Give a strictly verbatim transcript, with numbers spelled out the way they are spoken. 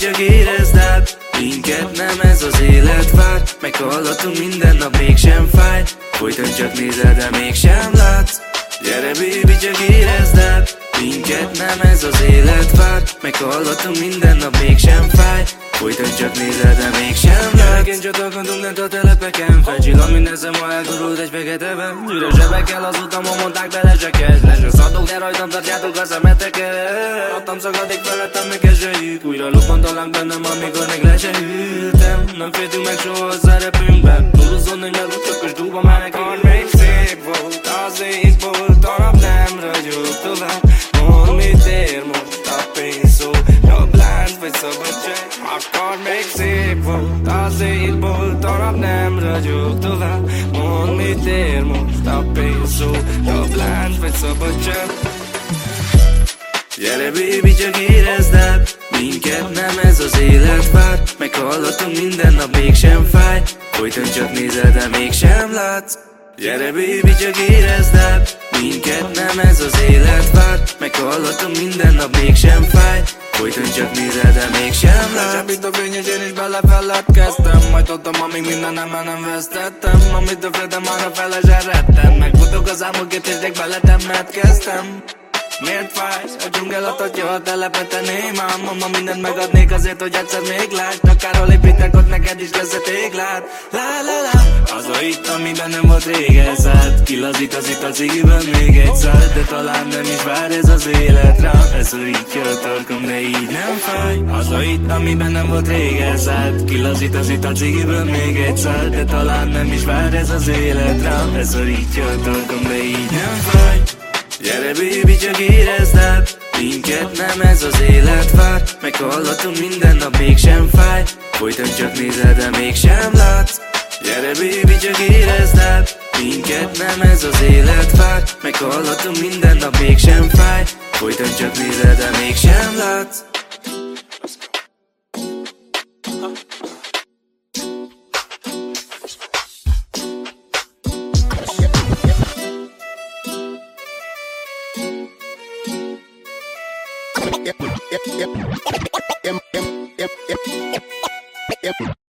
csak érezd át, minket nem ez az élet vár. Meghallatunk minden nap, mégsem fáj. Folyton csak nézel, de mégsem látsz. Gyere baby, csak érezd át, minket nem ez az élet vár. Meghallatunk minden nap, mégsem fáj. Folyton csak nézel, de mégsem látsz. Gyerekként csatolkodunk lent a telepeken, felcsillan minden szem, ha elgurult egy feketeben. Üres zsebekkel az utamon mondták bele zseket. Lesőszadok, de rajtam tartjátok a szemeteket. Adtam szakadik felettem, meg kezeljük. Újra lobbantolánk bennem, amikor még le se ültem. Nem féltünk meg soha a szerepünkben. Túl huszonnégy meg utakos dúba menekül. Még szép volt az ég volt, a nap nem ragyog tovább. Mondd, mit ér most a pénzszó, jobb lánc vagy szabadság. Akkor még szép volt az ég volt, a nap nem ragyog tovább. Mondd, mit ér most a pénzszó, jobb lánc vagy szabadság. Gyere baby, csak érezd át, minket nem ez az élet vár. Meghallatunk minden nap, mégsem fáj. Folyton csak nézel, de mégsem látsz. Gyere baby, csak érezd át, minket nem ez az élet vár. Meghallatunk minden nap, mégsem fáj. Folyton csak nézel, de mégsem látsz. Lecsapítok fényes, én is belefeledkeztem. Majd adtam, amíg minden nem, nem vesztettem. Amit többredem, arra fele zserettem. Megfutok az álmokért, és dek beletemetkeztem. Miért fájsz? A dzsungel adhatja, ha telepeteném ám. Mama, mindent megadnék azért, hogy egyszer még lásd. Akárhol építek, ott neked is lesz a téglát. La la la. Az a itt, amiben nem volt régen szállt. Kilazít az itt a cigiből még egy szállt. De talán nem is vár ez az élet rám. Ez szorítja a torkom, de így nem fáj. Az a itt, amiben nem volt régen szállt. Kilazít az itt a cigiből még egy szállt. De talán nem is vár ez az élet rám. Ez szorítja a torkom, de így nem fáj. Gyere baby, csak érezd át, minket nem ez az élet vár. Meghallatunk minden nap, mégsem fáj. Folyton csak nézel, de mégsem látsz. Gyere baby, csak érezd át, minket nem ez az élet vár. Meghallatunk minden nap, mégsem fáj. Folyton csak nézel, de mégsem látsz. Yep, yep, yep, yep, yep, yep, yep, yep, yep.